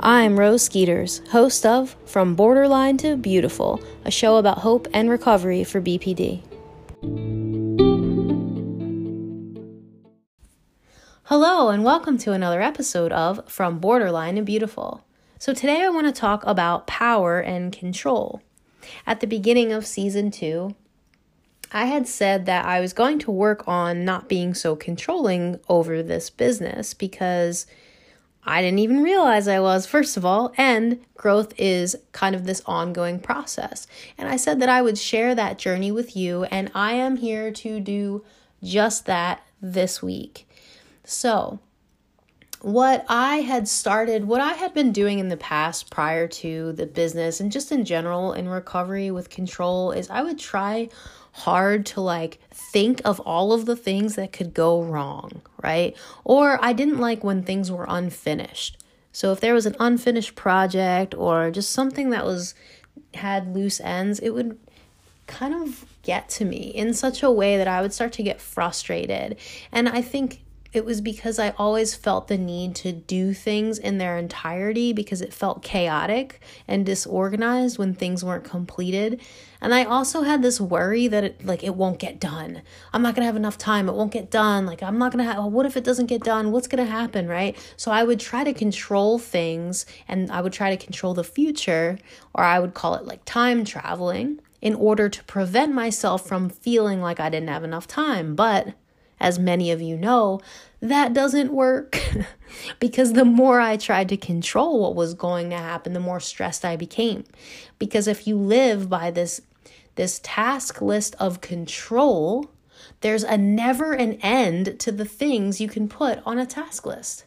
I'm Rose Skeeters, host of From Borderline to Beautiful, a show about hope and recovery for BPD. Hello, and welcome to another episode of From Borderline to Beautiful. So today I want to talk about power and control. At the beginning of season 2, I had said that I was going to work on not being so controlling over this business because I didn't even realize I was, first of all, and growth is kind of this ongoing process. And I said that I would share that journey with you, and I am here to do just that this week. So, what I had been doing in the past prior to the business and just in general in recovery with control is I would try hard to think of all of the things that could go wrong, right? Or I didn't like when things were unfinished. So if there was an unfinished project or just something that had loose ends, it would kind of get to me in such a way that I would start to get frustrated. And I think it was because I always felt the need to do things in their entirety because it felt chaotic and disorganized when things weren't completed. And I also had this worry that it won't get done. I'm not going to have enough time. It won't get done. I'm not going to have, what if it doesn't get done? What's going to happen, right? So I would try to control things, and I would try to control the future, or I would call it time traveling, in order to prevent myself from feeling like I didn't have enough time. But as many of you know, that doesn't work because the more I tried to control what was going to happen, the more stressed I became. Because if you live by this task list of control, there's a never an end to the things you can put on a task list.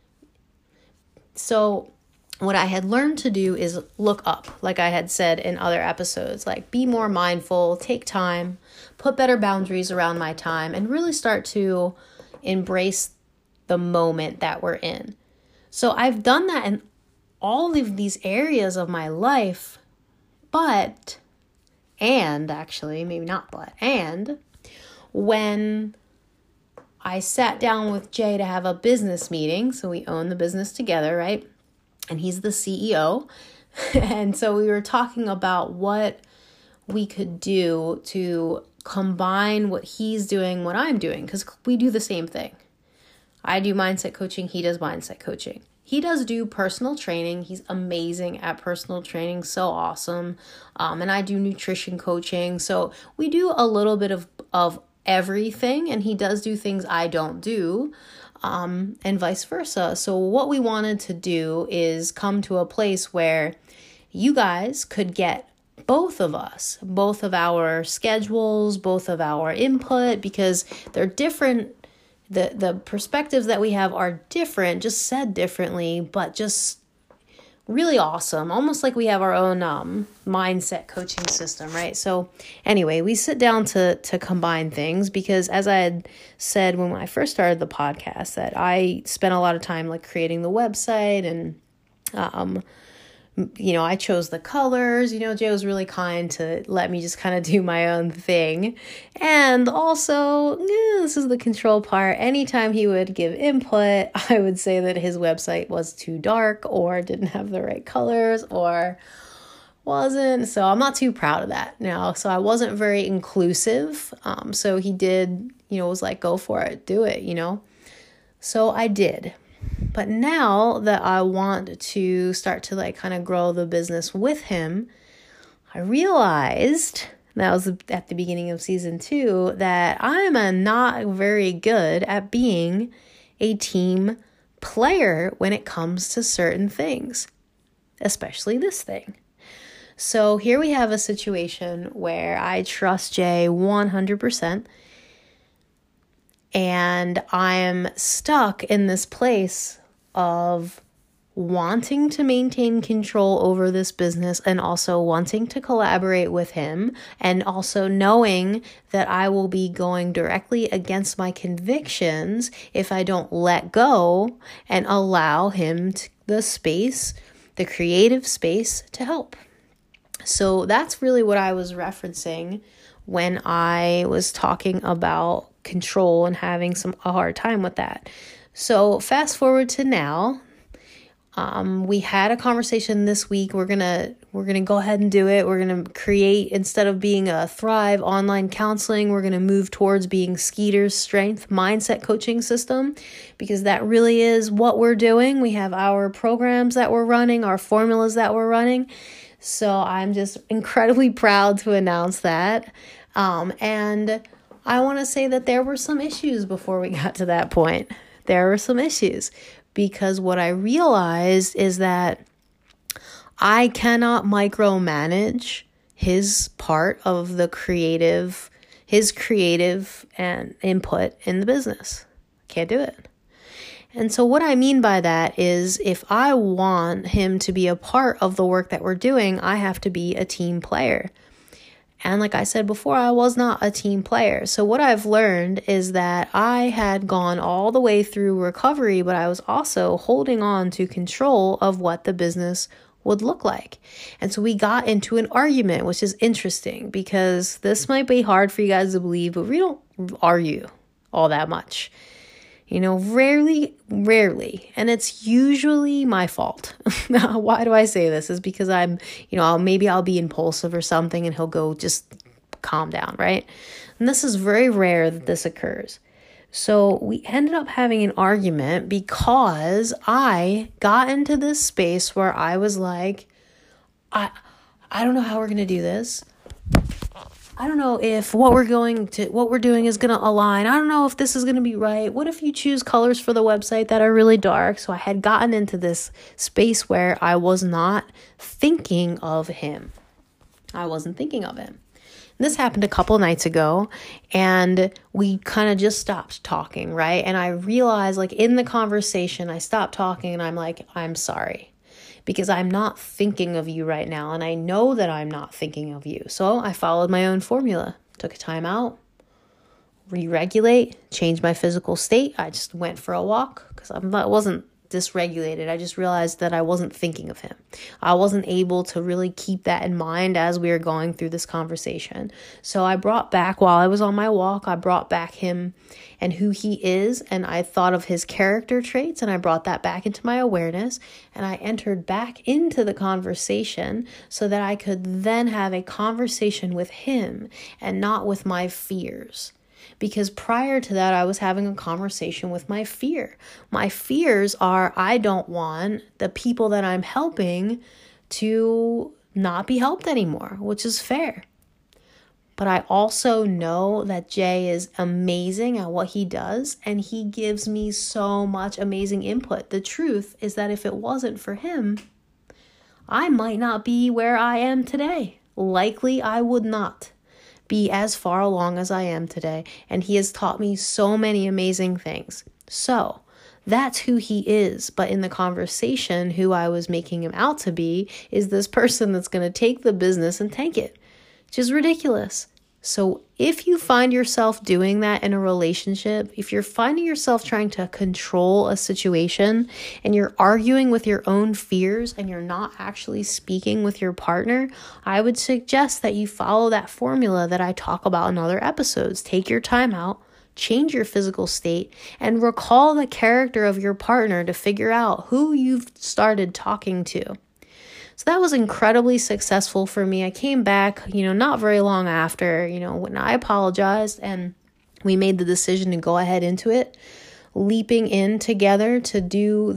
So what I had learned to do is look up, like I had said in other episodes, be more mindful, take time, put better boundaries around my time, and really start to embrace the moment that we're in. So I've done that in all of these areas of my life, and when I sat down with Jay to have a business meeting, so we own the business together, right? And he's the CEO. And so we were talking about what we could do to combine what he's doing, what I'm doing, because we do the same thing. I do mindset coaching. He does mindset coaching. He does do personal training. He's amazing at personal training. So awesome. And I do nutrition coaching. So we do a little bit of everything. And he does do things I don't do. And vice versa. So what we wanted to do is come to a place where you guys could get both of us, both of our schedules, both of our input, because they're different. The perspectives that we have are different, just said differently, but just really awesome. Almost like we have our own mindset coaching system, right? So anyway, we sit down to combine things because, as I had said when I first started the podcast, that I spent a lot of time creating the website and I chose the colors. Jay was really kind to let me just kind of do my own thing. And also, this is the control part. Anytime he would give input, I would say that his website was too dark or didn't have the right colors or wasn't. So I'm not too proud of that now. So I wasn't very inclusive. So he did, was go for it, do it, So I did. But now that I want to start to kind of grow the business with him, I realized, that was at the beginning of season 2, that I'm not very good at being a team player when it comes to certain things, especially this thing. So here we have a situation where I trust Jay 100%. And I'm stuck in this place of wanting to maintain control over this business and also wanting to collaborate with him, and also knowing that I will be going directly against my convictions if I don't let go and allow him the creative space to help. So that's really what I was referencing when I was talking about control and having a hard time with that. So fast forward to now, We had a conversation this week. We're gonna go ahead and do it. We're gonna create, instead of being a Thrive online counseling, we're gonna move towards being Skeeter's Strength mindset coaching system, because that really is what we're doing. We have our programs that we're running, our formulas that we're running. So I'm just incredibly proud to announce that. And I want to say that there were some issues before we got to that point. There were some issues. Because what I realized is that I cannot micromanage his part of his creative and input in the business. Can't do it. And so what I mean by that is, if I want him to be a part of the work that we're doing, I have to be a team player. And like I said before, I was not a team player. So what I've learned is that I had gone all the way through recovery, but I was also holding on to control of what the business would look like. And so we got into an argument, which is interesting because this might be hard for you guys to believe, but we don't argue all that much. Rarely. And it's usually my fault. Why do I say this? Is because I'll be impulsive or something and he'll go, just calm down, right? And this is very rare that this occurs. So we ended up having an argument because I got into this space where I was like, I don't know how we're going to do this. I don't know if what we're doing is going to align. I don't know if this is going to be right. What if you choose colors for the website that are really dark? So I had gotten into this space where I was not thinking of him. I wasn't thinking of him. And this happened a couple nights ago, and we kind of just stopped talking, right? And I realized, in the conversation, I stopped talking and I'm like, I'm sorry. Because I'm not thinking of you right now. And I know that I'm not thinking of you. So I followed my own formula. Took a time out, re-regulate, change my physical state. I just went for a walk because I wasn't dysregulated. I just realized that I wasn't thinking of him. I wasn't able to really keep that in mind as we were going through this conversation. So I brought back, while I was on my walk, I brought back him and who he is, and I thought of his character traits, and I brought that back into my awareness, and I entered back into the conversation so that I could then have a conversation with him and not with my fears. Because prior to that, I was having a conversation with my fear. My fears are, I don't want the people that I'm helping to not be helped anymore, which is fair. But I also know that Jay is amazing at what he does, and he gives me so much amazing input. The truth is that if it wasn't for him, I might not be where I am today. Likely I would not be as far along as I am today. And he has taught me so many amazing things. So that's who he is. But in the conversation, who I was making him out to be is this person that's going to take the business and tank it, which is ridiculous. So if you find yourself doing that in a relationship, if you're finding yourself trying to control a situation and you're arguing with your own fears and you're not actually speaking with your partner, I would suggest that you follow that formula that I talk about in other episodes. Take your time out, change your physical state, and recall the character of your partner to figure out who you've started talking to. So that was incredibly successful for me. I came back, not very long after, when I apologized and we made the decision to go ahead into it, leaping in together to do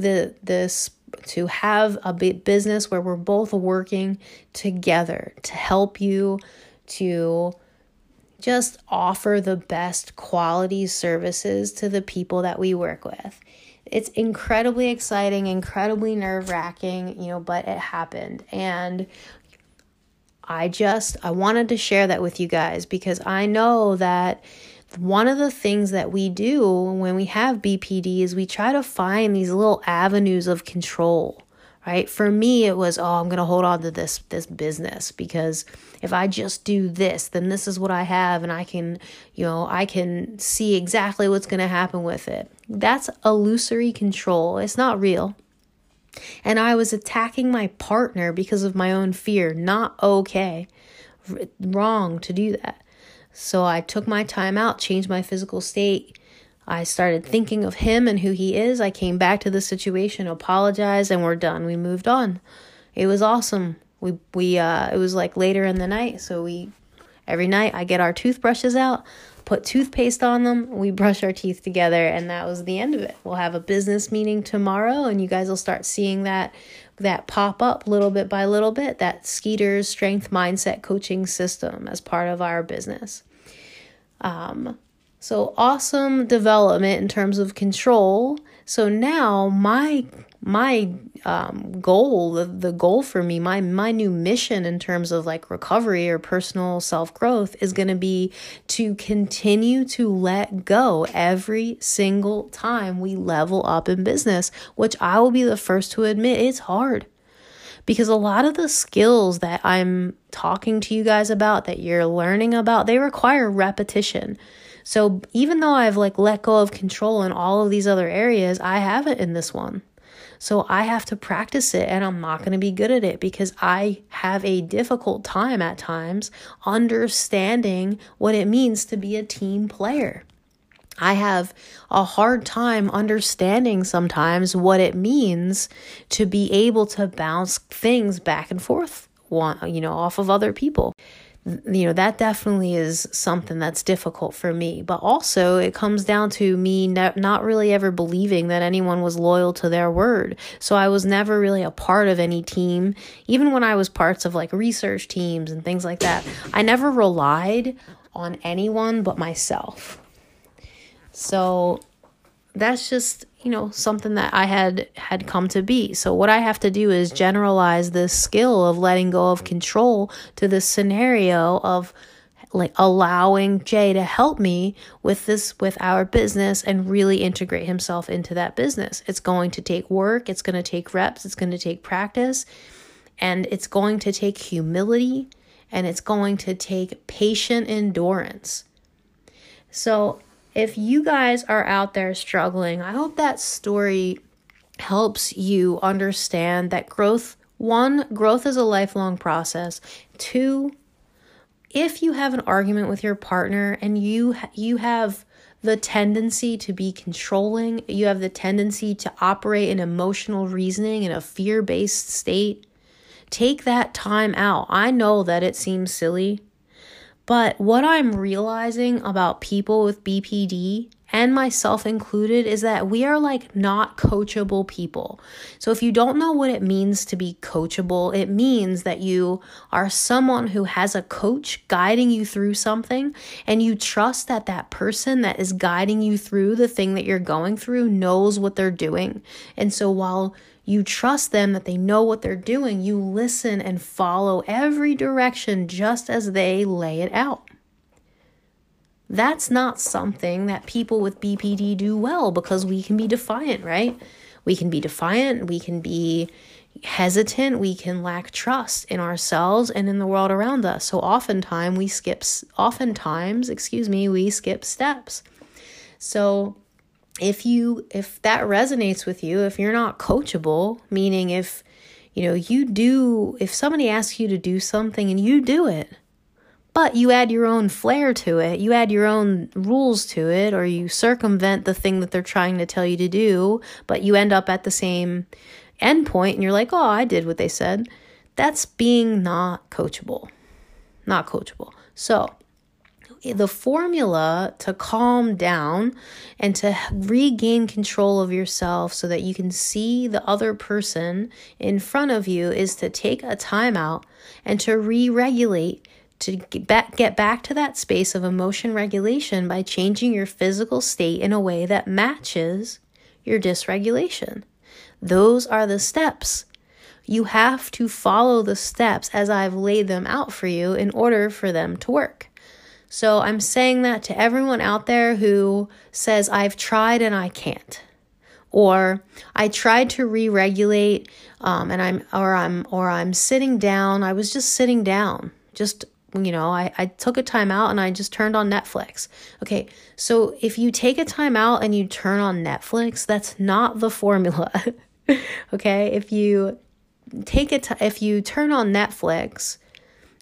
to have a big business where we're both working together to help you, to just offer the best quality services to the people that we work with. It's incredibly exciting, incredibly nerve-wracking, but it happened. And I wanted to share that with you guys because I know that one of the things that we do when we have BPD is we try to find these little avenues of control, right? For me, it was, I'm going to hold on to this business because if I just do this, then this is what I have and I can see exactly what's going to happen with it. That's illusory control. It's not real. And I was attacking my partner because of my own fear. Not okay. Wrong to do that. So I took my time out, changed my physical state, I started thinking of him and who he is. I came back to the situation, apologized, and we're done. We moved on. It was awesome. It was like later in the night. So every night I get our toothbrushes out, put toothpaste on them. We brush our teeth together, and that was the end of it. We'll have a business meeting tomorrow, and you guys will start seeing that pop up little bit by little bit, that Skeeter's Strength Mindset Coaching System as part of our business. So awesome development in terms of control. So now my goal, the goal for me, my new mission in terms of like recovery or personal self-growth is going to be to continue to let go every single time we level up in business, which I will be the first to admit it's hard. Because a lot of the skills that I'm talking to you guys about, that you're learning about, they require repetition. So even though I've like let go of control in all of these other areas, I haven't in this one. So I have to practice it, and I'm not going to be good at it because I have a difficult time at times understanding what it means to be a team player. I have a hard time understanding sometimes what it means to be able to bounce things back and forth, off of other people. That definitely is something that's difficult for me. But also it comes down to me not really ever believing that anyone was loyal to their word. So I was never really a part of any team. Even when I was parts of like research teams and things like that, I never relied on anyone but myself. So that's just, something that I had come to be. So what I have to do is generalize this skill of letting go of control to this scenario of like allowing Jay to help me with our business and really integrate himself into that business. It's going to take work. It's going to take reps. It's going to take practice, and it's going to take humility, and it's going to take patient endurance. So if you guys are out there struggling, I hope that story helps you understand that growth is a lifelong process. 2, if you have an argument with your partner and you have the tendency to be controlling, you have the tendency to operate in emotional reasoning in a fear-based state, take that time out. I know that it seems silly, but what I'm realizing about people with BPD, and myself included, is that we are like not coachable people. So if you don't know what it means to be coachable, it means that you are someone who has a coach guiding you through something, and you trust that that person that is guiding you through the thing that you're going through knows what they're doing. And so while you trust them that they know what they're doing, you listen and follow every direction just as they lay it out. That's not something that people with BPD do well, because we can be defiant, right? We can be defiant, we can be hesitant, we can lack trust in ourselves and in the world around us. So oftentimes we skip steps. So if that resonates with you, if you're not coachable, meaning if somebody asks you to do something and you do it, but you add your own flair to it, you add your own rules to it, or you circumvent the thing that they're trying to tell you to do, but you end up at the same end point and you're like, oh, I did what they said. That's being not coachable. So the formula to calm down and to regain control of yourself so that you can see the other person in front of you is to take a time out and to re-regulate, to get back to that space of emotion regulation by changing your physical state in a way that matches your dysregulation. Those are the steps. You have to follow the steps as I've laid them out for you in order for them to work. So I'm saying that to everyone out there who says, I've tried and I can't. Or I tried to re-regulate and I'm sitting down. I was just sitting down. I took a time out and I just turned on Netflix. Okay, so if you take a time out and you turn on Netflix, that's not the formula. Okay, if you turn on Netflix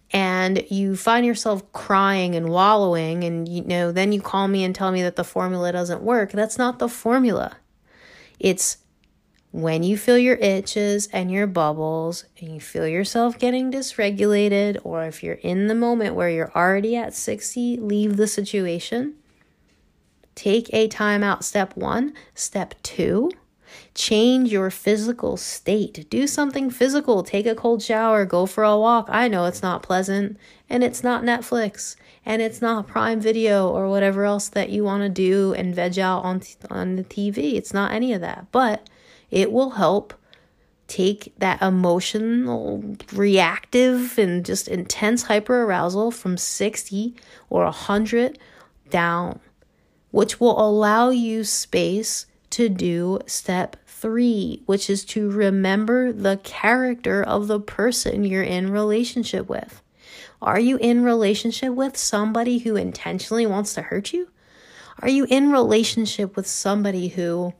and you find yourself crying and wallowing, and then you call me and tell me that the formula doesn't work. That's not the formula. It's when you feel your itches and your bubbles and you feel yourself getting dysregulated, or if you're in the moment where you're already at 60, leave the situation. Take a time out. Step 1. Step 2, change your physical state. Do something physical. Take a cold shower. Go for a walk. I know it's not pleasant, and it's not Netflix, and it's not Prime Video or whatever else that you want to do and veg out on the TV. It's not any of that, but it will help take that emotional, reactive, and just intense hyperarousal from 60 or 100 down, which will allow you space to do step 3, which is to remember the character of the person you're in relationship with. Are you in relationship with somebody who intentionally wants to hurt you? Are you in relationship with somebody who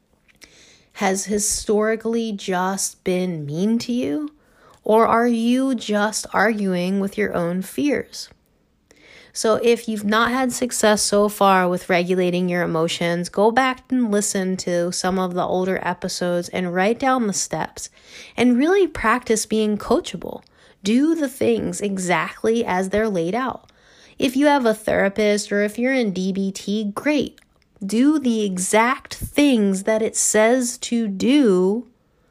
has historically just been mean to you? Or are you just arguing with your own fears? So if you've not had success so far with regulating your emotions, go back and listen to some of the older episodes and write down the steps and really practice being coachable. Do the things exactly as they're laid out. If you have a therapist or if you're in DBT, great. Do the exact things that it says to do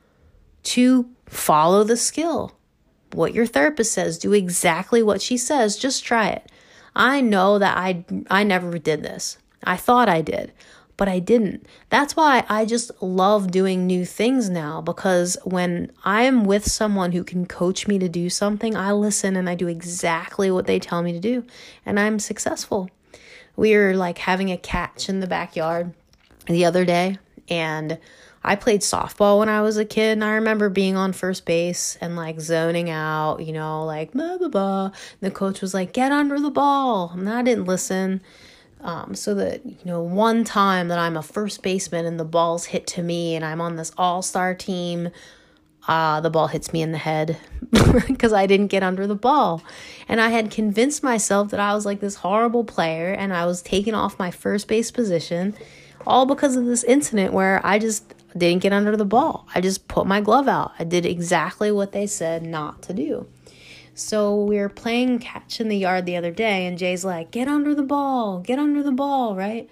to follow the skill. What your therapist says, do exactly what she says. Just try it. I know that I never did this. I thought I did, but I didn't. That's why I just love doing new things now, because when I am with someone who can coach me to do something, I listen and I do exactly what they tell me to do, and I'm successful. We were like having a catch in the backyard the other day, and I played softball when I was a kid, and I remember being on first base and like zoning out, like blah, blah, blah. The coach was like, get under the ball. And I didn't listen. So that, one time that I'm a first baseman and the ball's hit to me and I'm on this all-star team, the ball hits me in the head because I didn't get under the ball. And I had convinced myself that I was like this horrible player and I was taking off my first base position, all because of this incident where I just didn't get under the ball. I just put my glove out. I did exactly what they said not to do. So we were playing catch in the yard the other day, and Jay's like, get under the ball, right?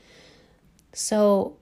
So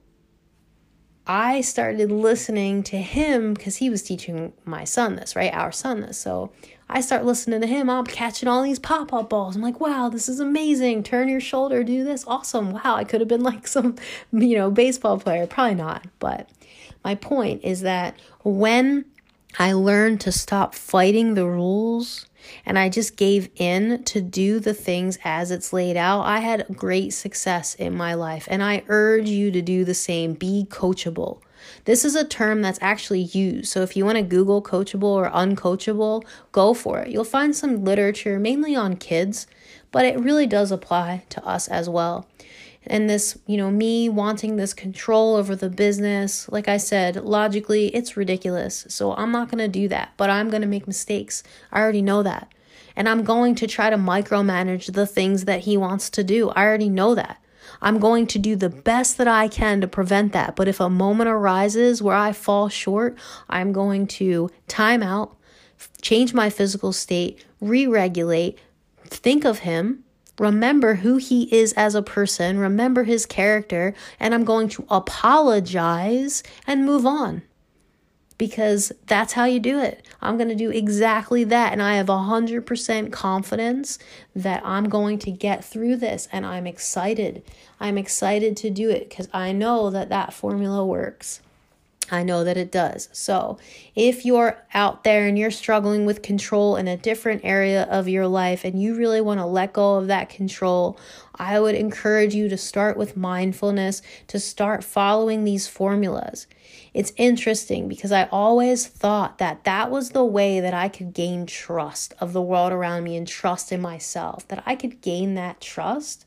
I started listening to him because he was teaching my son this, right? Our son this. So I start listening to him. I'm catching all these pop-up balls. I'm like, wow, this is amazing. Turn your shoulder, do this. Awesome. Wow, I could have been like some, baseball player. Probably not. But my point is that when I learned to stop fighting the rules and I just gave in to do the things as it's laid out, I had great success in my life. And I urge you to do the same. Be coachable. This is a term that's actually used. So if you want to Google coachable or uncoachable, go for it. You'll find some literature, mainly on kids, but it really does apply to us as well. And this, me wanting this control over the business, like I said, logically, it's ridiculous. So I'm not going to do that, but I'm going to make mistakes. I already know that. And I'm going to try to micromanage the things that he wants to do. I already know that. I'm going to do the best that I can to prevent that. But if a moment arises where I fall short, I'm going to time out, change my physical state, re-regulate, think of him, remember who he is as a person, remember his character, and I'm going to apologize and move on. Because that's how you do it. I'm going to do exactly that. And I have 100% confidence that I'm going to get through this. And I'm excited. I'm excited to do it because I know that that formula works. I know that it does. So if you're out there and you're struggling with control in a different area of your life and you really want to let go of that control, I would encourage you to start with mindfulness, to start following these formulas. It's interesting because I always thought that that was the way that I could gain trust of the world around me and trust in myself, that I could gain that trust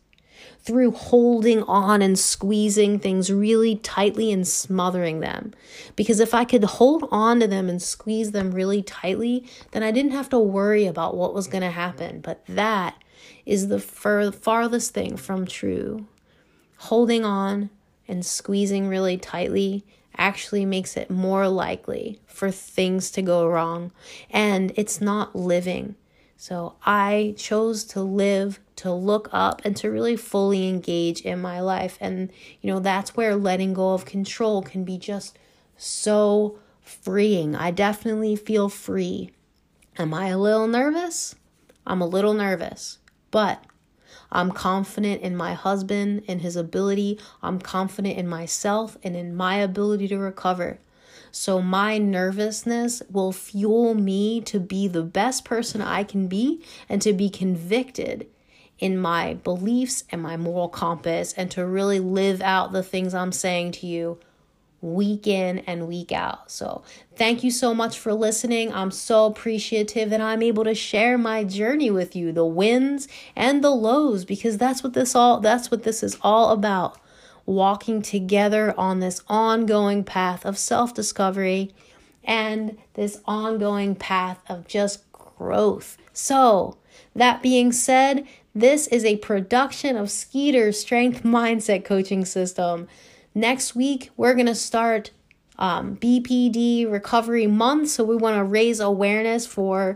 through holding on and squeezing things really tightly and smothering them. Because if I could hold on to them and squeeze them really tightly, then I didn't have to worry about what was going to happen. But that is the farthest thing from true. Holding on and squeezing really tightly actually makes it more likely for things to go wrong, and it's not living. So I chose to live, to look up, and to really fully engage in my life. And, that's where letting go of control can be just so freeing. I definitely feel free. Am I a little nervous? I'm a little nervous, but I'm confident in my husband and his ability. I'm confident in myself and in my ability to recover. So my nervousness will fuel me to be the best person I can be and to be convicted in my beliefs and my moral compass and to really live out the things I'm saying to you week in and week out. So thank you so much for listening. I'm so appreciative that I'm able to share my journey with you, the wins and the lows, because that's what this is all about. Walking together on this ongoing path of self-discovery and this ongoing path of just growth. So that being said, this is a production of Skeeter's Strength Mindset Coaching System. Next week, we're going to start BPD Recovery Month. So we want to raise awareness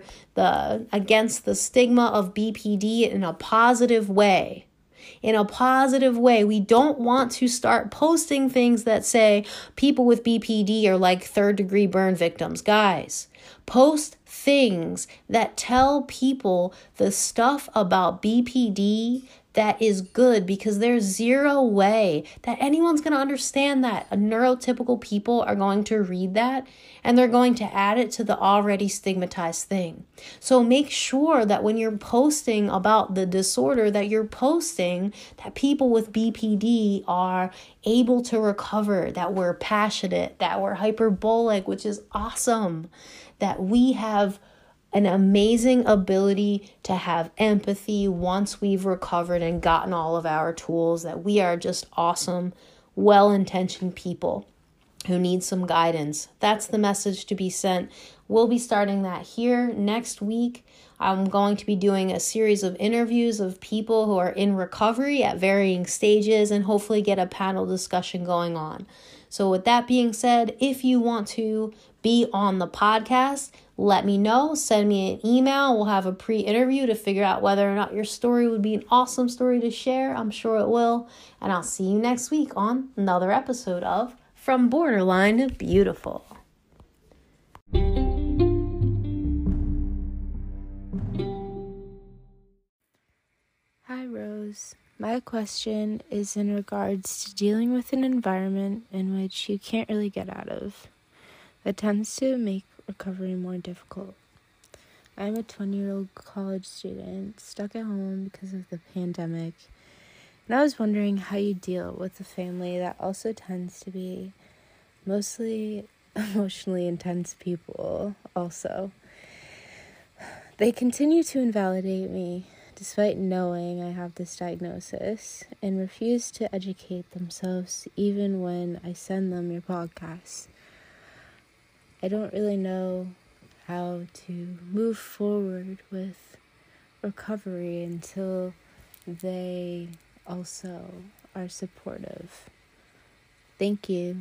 against the stigma of BPD in a positive way. In a positive way. We don't want to start posting things that say people with BPD are like third-degree burn victims. Guys, post things that tell people the stuff about BPD that is good, because there's zero way that anyone's going to understand that. Neurotypical people are going to read that and they're going to add it to the already stigmatized thing. So make sure that when you're posting about the disorder that you're posting, that people with BPD are able to recover, that we're passionate, that we're hyperbolic, which is awesome, that we have an amazing ability to have empathy once we've recovered and gotten all of our tools, that we are just awesome, well-intentioned people who need some guidance. That's the message to be sent. We'll be starting that here next week. I'm going to be doing a series of interviews of people who are in recovery at varying stages and hopefully get a panel discussion going on. So with that being said, if you want to be on the podcast, let me know. Send me an email. We'll have a pre-interview to figure out whether or not your story would be an awesome story to share. I'm sure it will. And I'll see you next week on another episode of From Borderline to Beautiful. Hi, Rose. My question is in regards to dealing with an environment in which you can't really get out of. That tends to make recovery more difficult. I'm a 20-year-old college student stuck at home because of the pandemic, and I was wondering how you deal with a family that also tends to be mostly emotionally intense people also. They continue to invalidate me despite knowing I have this diagnosis, and refuse to educate themselves even when I send them your podcasts. I don't really know how to move forward with recovery until they also are supportive. Thank you.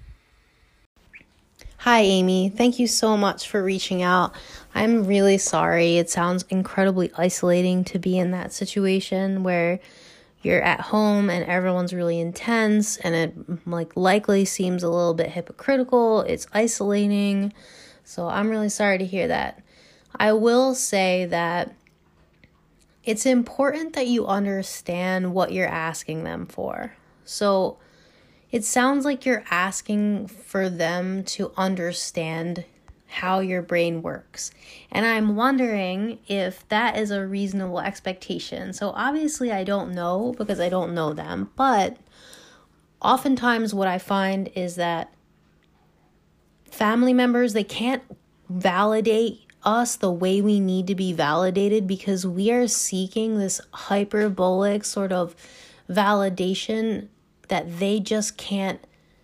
Hi, Amy. Thank you so much for reaching out. I'm really sorry. It sounds incredibly isolating to be in that situation where you're at home and everyone's really intense and it likely seems a little bit hypocritical. It's isolating. So I'm really sorry to hear that. I will say that it's important that you understand what you're asking them for. So it sounds like you're asking for them to understand how your brain works. And I'm wondering if that is a reasonable expectation. So obviously I don't know because I don't know them, but oftentimes what I find is that family members, they can't validate us the way we need to be validated because we are seeking this hyperbolic sort of validation that they just can't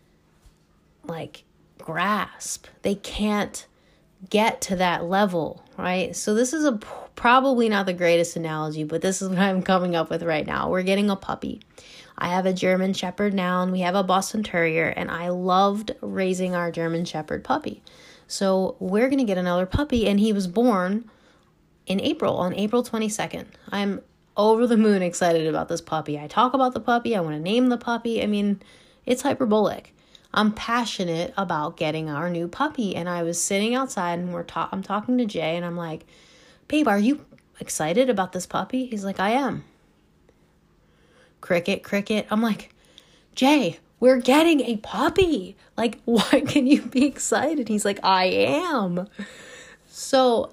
grasp. They can't get to that level, right? So this is probably not the greatest analogy, but this is what I'm coming up with right now. We're getting a puppy. I have a German Shepherd now, and we have a Boston Terrier, and I loved raising our German Shepherd puppy. So we're going to get another puppy, and he was born in April, on April 22nd. I'm over the moon excited about this puppy. I talk about the puppy. I want to name the puppy. I mean, it's hyperbolic. I'm passionate about getting our new puppy. And I was sitting outside and I'm talking to Jay, and I'm like, babe, are you excited about this puppy? He's like, I am. Cricket, cricket. I'm like, Jay, we're getting a puppy. Like, why can you be excited? He's like, I am. So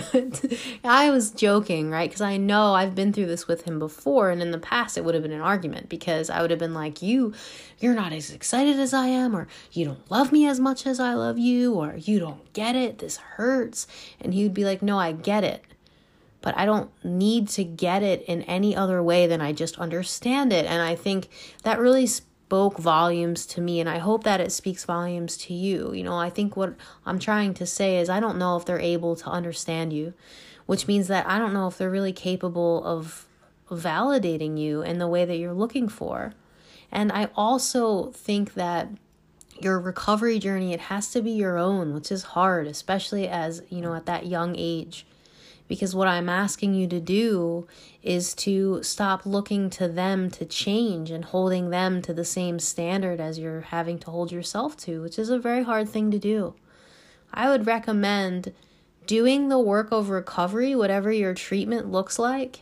I was joking, right? Because I know I've been through this with him before, and in the past it would have been an argument, because I would have been like, you're not as excited as I am, or you don't love me as much as I love you, or you don't get it, this hurts. And he would be like, no, I get it, but I don't need to get it in any other way than I just understand it. And I think that really spoke volumes to me, and I hope that it speaks volumes to you. I think what I'm trying to say is I don't know if they're able to understand you, which means that I don't know if they're really capable of validating you in the way that you're looking for. And I also think that your recovery journey, it has to be your own, which is hard, especially as, at that young age. Because what I'm asking you to do is to stop looking to them to change and holding them to the same standard as you're having to hold yourself to, which is a very hard thing to do. I would recommend doing the work of recovery, whatever your treatment looks like,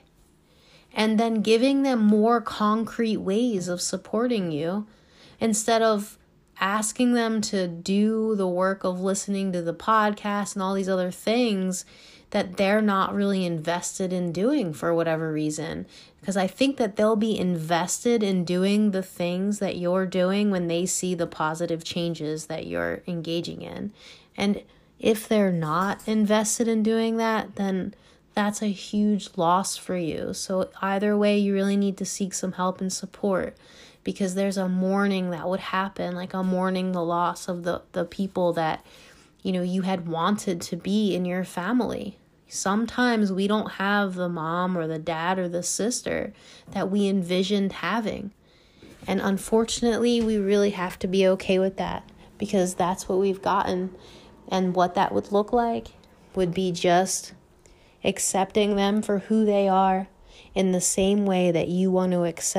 and then giving them more concrete ways of supporting you instead of asking them to do the work of listening to the podcast and all these other things that they're not really invested in doing for whatever reason. Because I think that they'll be invested in doing the things that you're doing when they see the positive changes that you're engaging in. And if they're not invested in doing that, then that's a huge loss for you. So either way, you really need to seek some help and support, because there's a mourning that would happen, like a mourning the loss of the people that, you had wanted to be in your family. Sometimes we don't have the mom or the dad or the sister that we envisioned having. And unfortunately, we really have to be okay with that, because that's what we've gotten. And what that would look like would be just accepting them for who they are in the same way that you want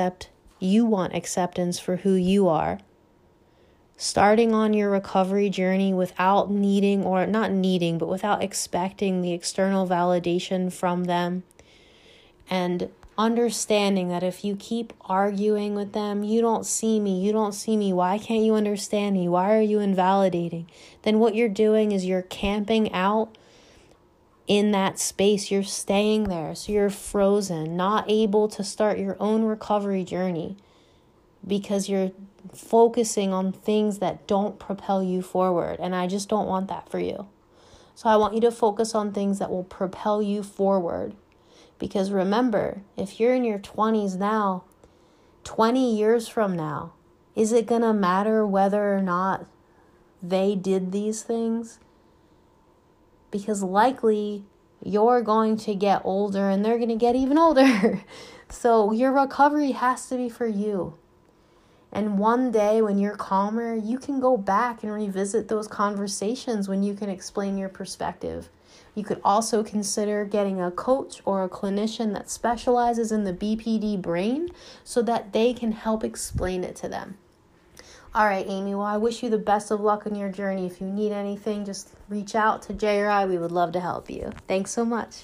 acceptance for who you are. Starting on your recovery journey without without expecting the external validation from them, and understanding that if you keep arguing with them, you don't see me, why can't you understand me, why are you invalidating? Then what you're doing is you're camping out in that space, you're staying there, so you're frozen, not able to start your own recovery journey, because you're focusing on things that don't propel you forward. And I just don't want that for you. So I want you to focus on things that will propel you forward. Because remember, if you're in your 20s now, 20 years from now, is it going to matter whether or not they did these things? Because likely you're going to get older and they're going to get even older. So your recovery has to be for you. And one day when you're calmer, you can go back and revisit those conversations when you can explain your perspective. You could also consider getting a coach or a clinician that specializes in the BPD brain so that they can help explain it to them. All right, Amy, well, I wish you the best of luck on your journey. If you need anything, just reach out to Jay or I. We would love to help you. Thanks so much.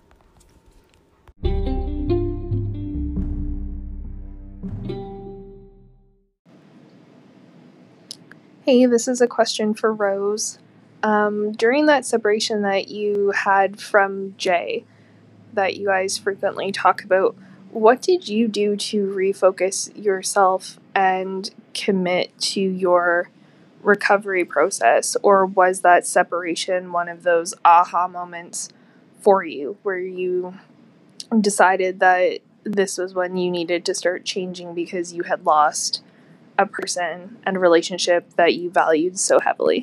Hey, this is a question for Rose. During that separation that you had from Jay, that you guys frequently talk about, what did you do to refocus yourself and commit to your recovery process? Or was that separation one of those aha moments for you where you decided that this was when you needed to start changing because you had lost a person and a relationship that you valued so heavily?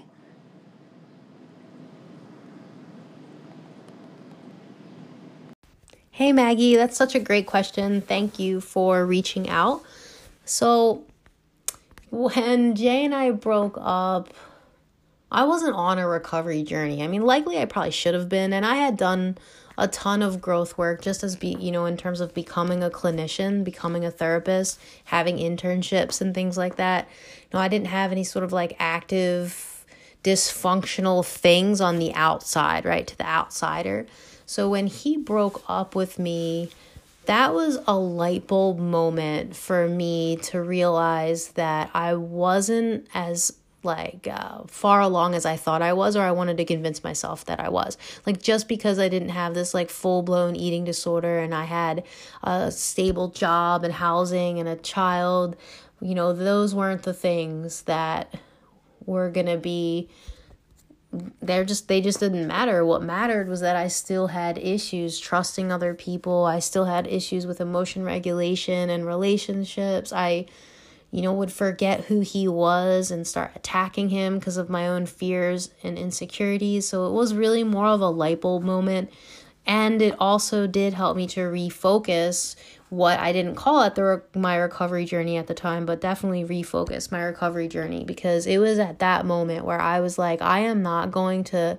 Hey Maggie, that's such a great question. Thank you for reaching out. So when Jay and I broke up, I wasn't on a recovery journey. I mean, likely I probably should have been, and I had done a ton of growth work just as in terms of becoming a clinician, becoming a therapist, having internships and things like that. I didn't have any sort of like active dysfunctional things on the outside, right, to the outsider. So when he broke up with me, that was a light bulb moment for me to realize that I wasn't as far along as I thought I was, or I wanted to convince myself that I was. Like, just because I didn't have this like full-blown eating disorder and I had a stable job and housing and a child, those weren't the things that were gonna be, they just didn't matter. What mattered was that I still had issues trusting other people. I still had issues with emotion regulation and relationships. I would forget who he was and start attacking him because of my own fears and insecurities. So it was really more of a light bulb moment. And it also did help me to refocus what I didn't call it my recovery journey at the time, but definitely refocus my recovery journey, because it was at that moment where I was like, I am not going to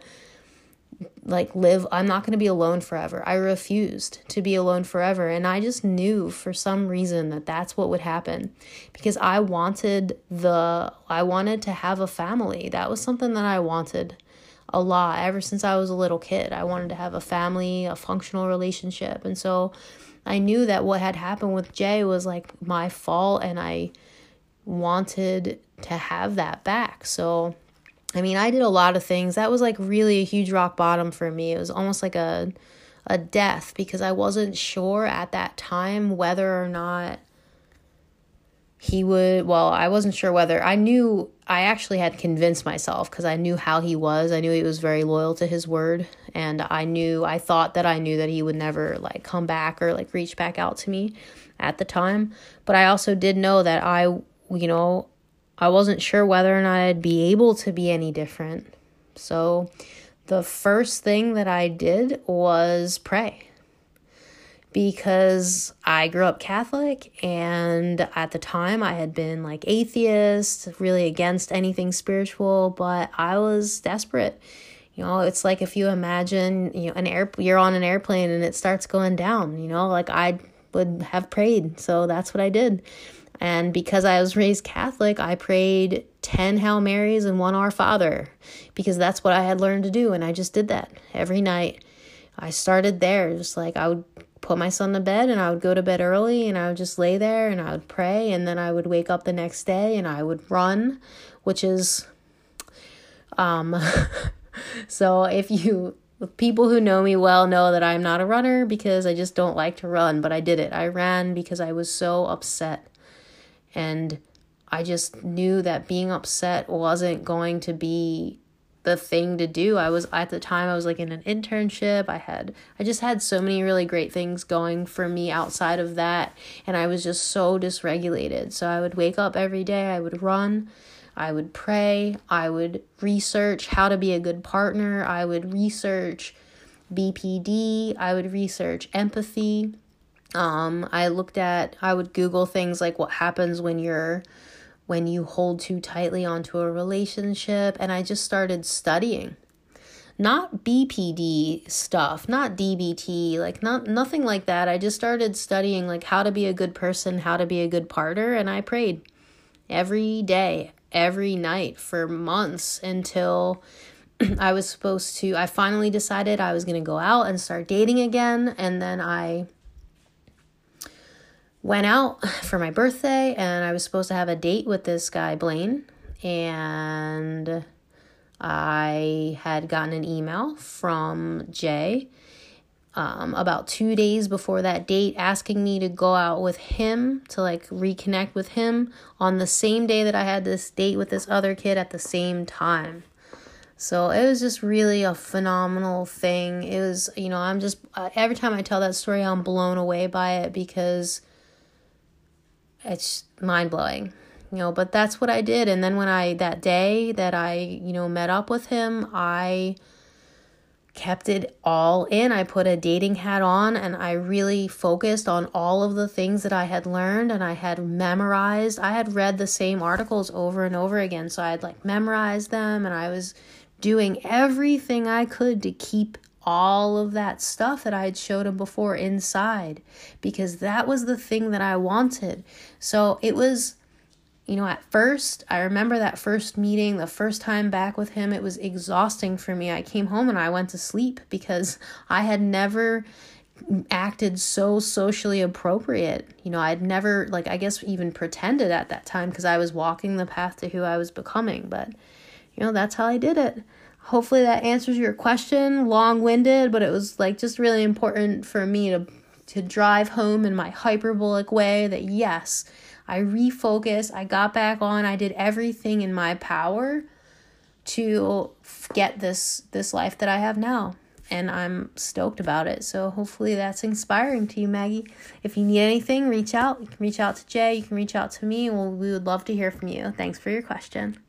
I'm not going to be alone forever. I refused to be alone forever. And I just knew for some reason that that's what would happen, because I wanted to have a family. That was something that I wanted a lot ever since I was a little kid. I wanted to have a family, a functional relationship. And so I knew that what had happened with Jay was like my fault, and I wanted to have that back. So I did a lot of things. That was like really a huge rock bottom for me. It was almost like a death, because I wasn't sure at that time whether or not I wasn't sure whether, I actually had convinced myself, because I knew how he was. I knew he was very loyal to his word, and I thought that I knew that he would never like come back or like reach back out to me at the time. But I also did know that I wasn't sure whether or not I'd be able to be any different. So the first thing that I did was pray, because I grew up Catholic, and at the time I had been like atheist, really against anything spiritual, but I was desperate. It's like if you imagine, you're on an airplane and it starts going down, like I would have prayed. So that's what I did. And because I was raised Catholic, I prayed 10 Hail Marys and 1 Our Father, because that's what I had learned to do. And I just did that every night. I started there, just like I would put my son to bed, and I would go to bed early, and I would just lay there and I would pray, and then I would wake up the next day and I would run, which is, so people who know me well know that I'm not a runner, because I just don't like to run, but I did it. I ran because I was so upset. And I just knew that being upset wasn't going to be the thing to do. At the time I was like in an internship. I just had so many really great things going for me outside of that. And I was just so dysregulated. So I would wake up every day. I would run. I would pray. I would research how to be a good partner. I would research BPD. I would research empathy. I would Google things like what happens when you hold too tightly onto a relationship. And I just started studying, not BPD stuff, not DBT, like nothing like that. I just started studying like how to be a good person, how to be a good partner. And I prayed every day, every night for months, until I finally decided I was going to go out and start dating again. And then I went out for my birthday, and I was supposed to have a date with this guy, Blaine, and I had gotten an email from Jay about 2 days before that date, asking me to go out with him, to like reconnect with him on the same day that I had this date with this other kid at the same time. So it was just really a phenomenal thing. It was, I'm just, every time I tell that story, I'm blown away by it because it's mind-blowing, but that's what I did. And then that day that I, met up with him, I kept it all in. I put a dating hat on and I really focused on all of the things that I had learned and I had memorized. I had read the same articles over and over again. So I had memorized them and I was doing everything I could to keep all of that stuff that I had showed him before inside, because that was the thing that I wanted. So it was, at first, I remember that first meeting, the first time back with him, it was exhausting for me. I came home and I went to sleep because I had never acted so socially appropriate. I'd never, I guess, even pretended at that time because I was walking the path to who I was becoming. But, that's how I did it. Hopefully that answers your question. Long-winded, but it was, just really important for me to drive home in my hyperbolic way that, yes, I refocused, I got back on, I did everything in my power to get this life that I have now. And I'm stoked about it. So hopefully that's inspiring to you, Maggie. If you need anything, reach out. You can reach out to Jay. You can reach out to me. We would love to hear from you. Thanks for your question.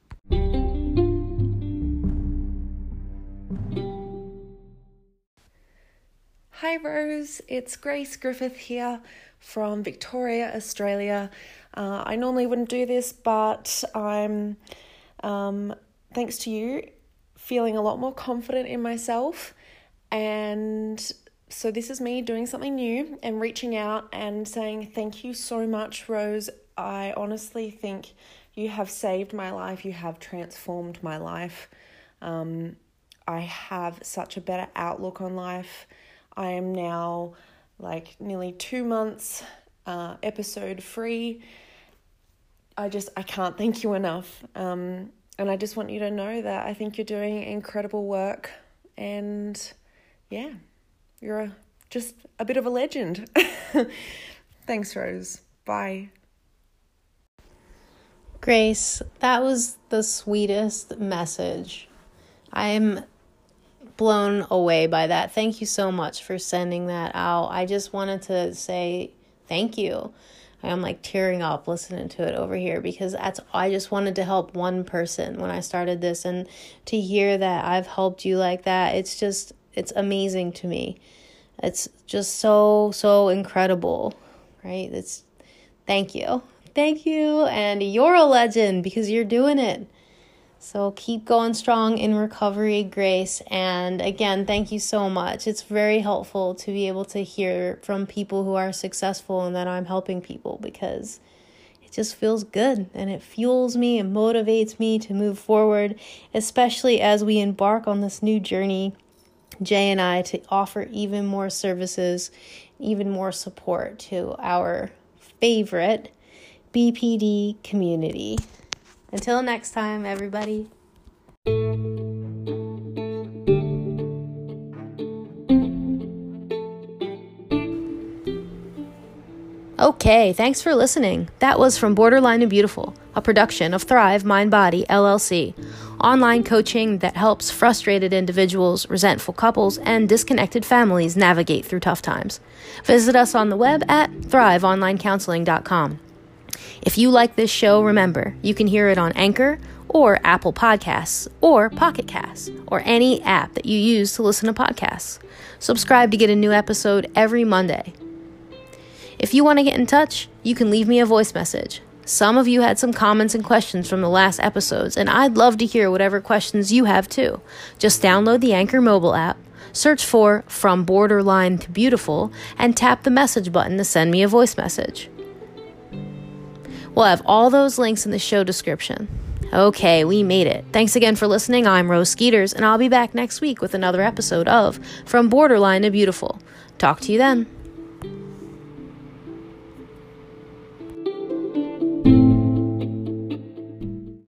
Hi Rose, it's Grace Griffith here from Victoria, Australia. I normally wouldn't do this, but I'm, thanks to you, feeling a lot more confident in myself. And so this is me doing something new and reaching out and saying thank you so much, Rose. I honestly think you have saved my life. You have transformed my life. I have such a better outlook on life. I am now nearly 2 months episode free. I can't thank you enough. And I just want you to know that I think you're doing incredible work. And yeah, you're just a bit of a legend. Thanks, Rose. Bye. Grace, that was the sweetest message. I'm blown away by that. Thank you so much for sending that out. I just wanted to say thank you. I'm tearing up listening to it over here because I just wanted to help one person when I started this, and to hear that I've helped you like that, it's amazing to me. It's just so incredible, right? Thank you. Thank you, and you're a legend because you're doing it. So keep going strong in recovery, Grace. And again, thank you so much. It's very helpful to be able to hear from people who are successful and that I'm helping people, because it just feels good and it fuels me and motivates me to move forward, especially as we embark on this new journey, Jay and I, to offer even more services, even more support to our favorite BPD community. Until next time, everybody. Okay, thanks for listening. That was From Borderline to Beautiful, a production of Thrive Mind Body, LLC, online coaching that helps frustrated individuals, resentful couples, and disconnected families navigate through tough times. Visit us on the web at thriveonlinecounseling.com. If you like this show, remember, you can hear it on Anchor or Apple Podcasts or Pocket Casts or any app that you use to listen to podcasts. Subscribe to get a new episode every Monday. If you want to get in touch, you can leave me a voice message. Some of you had some comments and questions from the last episodes, and I'd love to hear whatever questions you have too. Just download the Anchor mobile app, search for From Borderline to Beautiful, and tap the message button to send me a voice message. We'll have all those links in the show description. Okay, we made it. Thanks again for listening. I'm Rose Skeeters, and I'll be back next week with another episode of From Borderline to Beautiful. Talk to you then.